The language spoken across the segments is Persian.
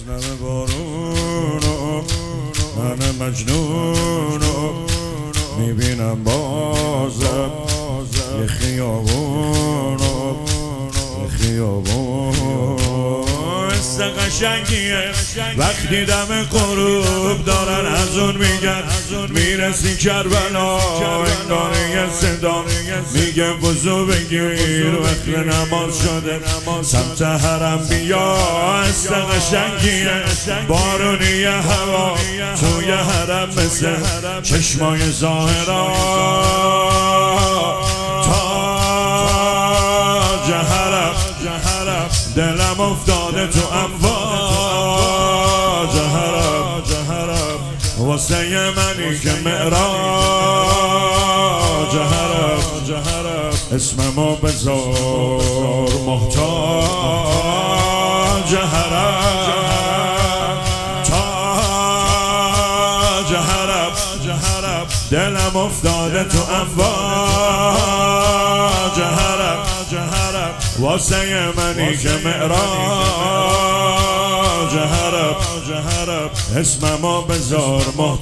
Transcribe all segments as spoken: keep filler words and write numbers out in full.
نم بارونو من مجنونو میبینم بازم یه خیابونو یه خیابون است قشنگیه وقتی دم غروب دارن از اون میگن میرسی کربلا انگار یه صدا میگه وضو بگیر وقت نماز شده سمت حرم بیا است قشنگیه بارونی هوا توی حرم مثل چشمای ظاهرا تاج حرم دلم افتاده تو امواج حرم واسه منی که معراج حرم اسممو بذار محتاج حرم تاج حرم دلم افتاده تو امواج حرم واسه منی که معراج حرم اسممو بذار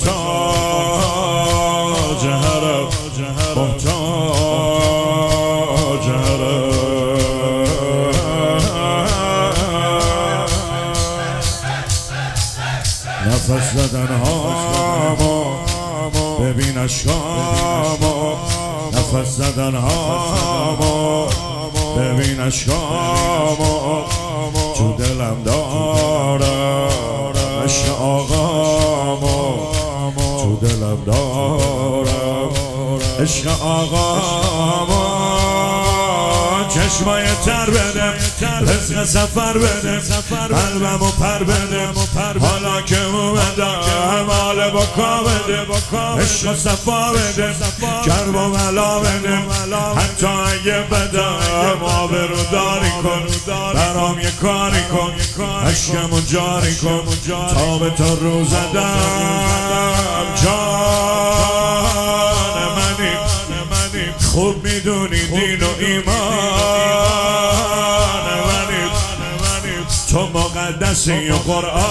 محتاج حرم محتاج حرم نفس زدن هامو ببین اشکامو نفس زدن هامو ببین اشکامو تو دلم دارم عشق آقامو تو دلم دارم عشق آقامو چشمای تر بده رزق سفر بده قلبمو پر بده حالا که اومدم حال بکا بده عشق صفا بده کرب و ملا بده حتی اگه بدم آبرو داری کن برام یه کاری کن عشقمو جاری کن تا به تو رو زدم جان منی خوب میدونی دین و ایمان منی تو مقدسی و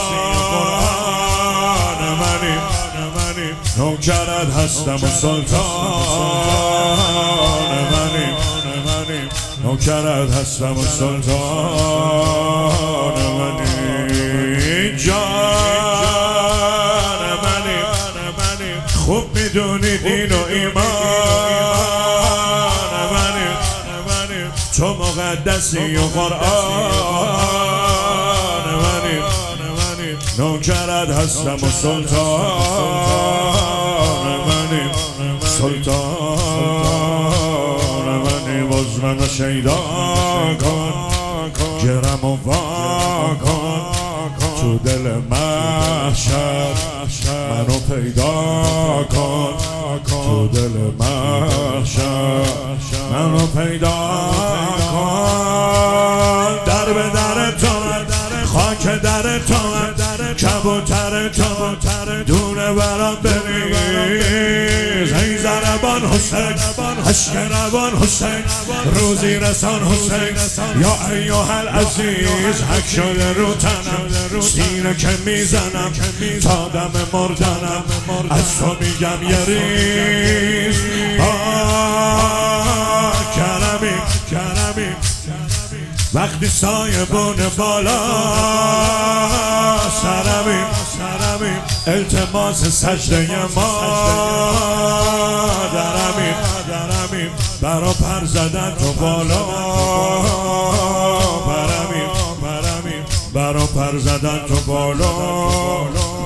قرآن منی نوکرت هستم و سلطان منی نوکرت هستم و سلطان منی جان منی خوب میدونی دین و ایمان منی تو مقدسی و قرآن منی نوکرت هستم و سلطان منی سلطان منی باز منو شیدا کن گرم و وا کن تو دل محشر منو پیدا کن تو دل محشر منو پیدا کن در به در تو خاک در تو کبوتر تو دونه برام بریز ای زربان حسین عشق روان حسین روزی رسان حسین یا ایها العزیز حک شده رو تنم سینه که میزنم تا دم مردنم از تو میگم یه ریز کرمی کرمی وقتی سایبون بالا سرمی التماس سجده ما درمی برا پر زدن تو بالا برمی برا پر زدن تو بالا